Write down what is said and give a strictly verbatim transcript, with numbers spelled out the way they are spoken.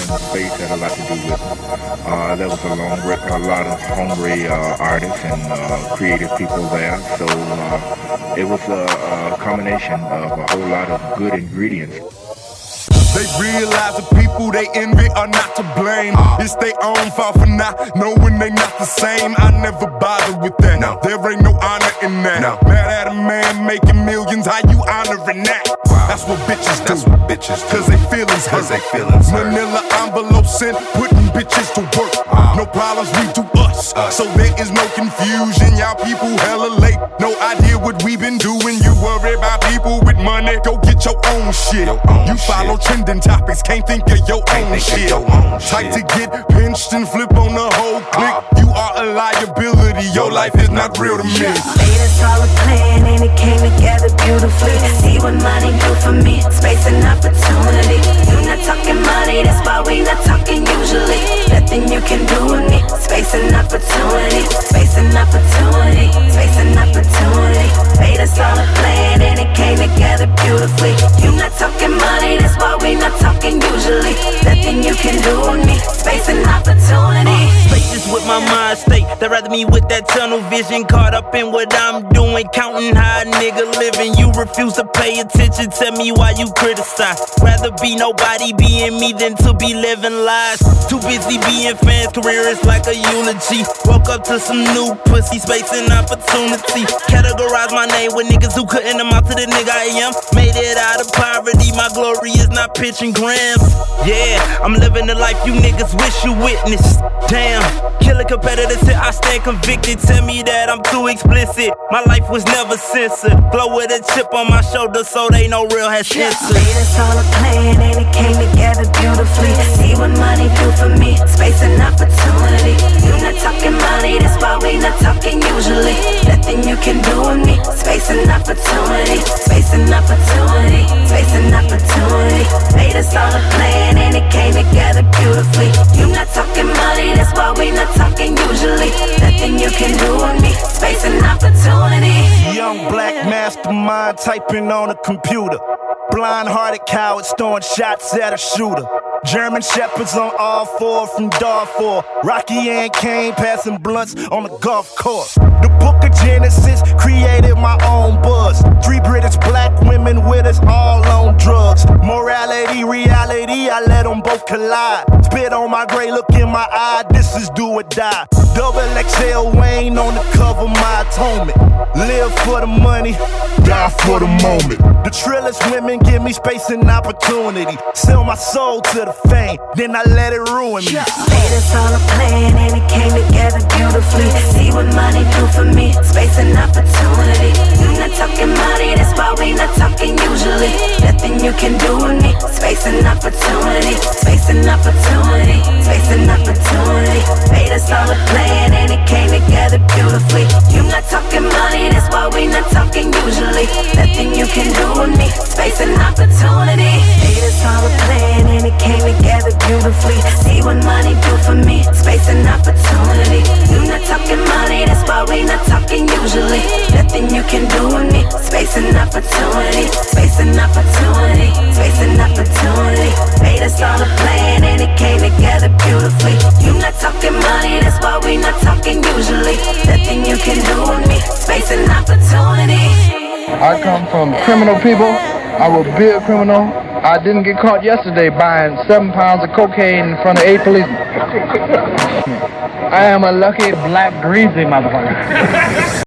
space had a lot to do with it. Uh, there was a, long, a lot of hungry uh, artists and uh, creative people there, so uh, it was a, a combination of a whole lot of good ingredients. They realize the people they envy are not to blame. It's their own fault for not knowing they not the same. I never bother with that. No. There ain't no honor in that. No. Mad at a man making millions, how you honoring that? Wow. That's what bitches do. That's what bitches do. Cause they feelings hurt. Cause they feelings hurt. Manila envelope sent, putting bitches to work. Wow. No problems, we do us. us. So there is no confusion. Y'all people hella late. No idea what we been doing. You worry about people with money. Go get your own shit. Your own you follow shit. Trending topics, can't think of your can't own shit. Your own Type shit. To get pinched and flip on the whole clique. Uh. You are a liability. Your life is not real to me. Made us all a plan and it came together beautifully. See what money do for me. Space and opportunity. You not talking money, that's why we not talking usually. Nothing you can do with me. Space and opportunity. Space and opportunity. Space and opportunity. Made us all a plan and it came together beautifully. You not talking money, that's why we not talking usually. Nothing you can do with me. Space and opportunity. Spaces with my mind state. They rather me with that tunnel vision. Caught up in what I'm doing. Counting how a nigga living. You refuse to pay attention. Tell me why you criticize. Rather be nobody being me than to be living lies. Too busy being fans. Career is like a eulogy. Woke up to some new pussy. Space and opportunity. Categorize my name with niggas who couldn't amount to the nigga I am. Made it out of poverty. My glory is not pitching grams. Yeah, I'm living the life you niggas wish you witnessed. Damn, killer competitors here, I stand convicted. Tell me that I'm too explicit. My life was never censored. Flow with a chip on my shoulder so they know real has censored. Made us all a plan and it came together beautifully. See what money do for me. Space and opportunity. You not talking money, that's why we not talking usually. Nothing you can do with me. Space and opportunity. Space and opportunity. Space and opportunity. Made us all a plan and it came together beautifully. You not talking money, that's why we not talking usually. Nothing you can do with me. Space and opportunity. Young black mastermind typing on a computer. Blind-hearted cowards throwing shots at a shooter. German shepherds on all four from Darfur. Rocky and Kane passing blunts on the golf course. The book of Genesis created my own buzz. Three British black women with us all on drugs. Morality, reality, I let them both collide. Spit on my gray, look in my eye, this is do or die. Double X L Wayne on the cover, my atonement. Live for the money, die for the moment. The trillest women give me space and opportunity. Sell my soul to the fame, then I let it ruin me. Made us all a plan and it came together beautifully. See what money do for me. Space and opportunity. You not talking money, that's why we not talking usually. Nothing you can do with me. Space and opportunity. Space and opportunity. Space and opportunity. Made us all a plan and it came together beautifully. You not talking money, that's why we not talking usually. Nothing you can do with me. Space and opportunity. Made us all a plan and it came together beautifully. See what money do for me. Space and opportunity. You not talking money, that's why we not talking usually. Nothing you can do with me. Space and opportunity. Space and opportunity. Space and opportunity. Made us all a plan and it came together beautifully. You not talking money, that's why we not talking usually. Nothing you can do with me. Space and opportunity. I come from criminal people. I will be a criminal. I didn't get caught yesterday buying seven pounds of cocaine in front of eight policemen. I am a lucky black greasy motherfucker.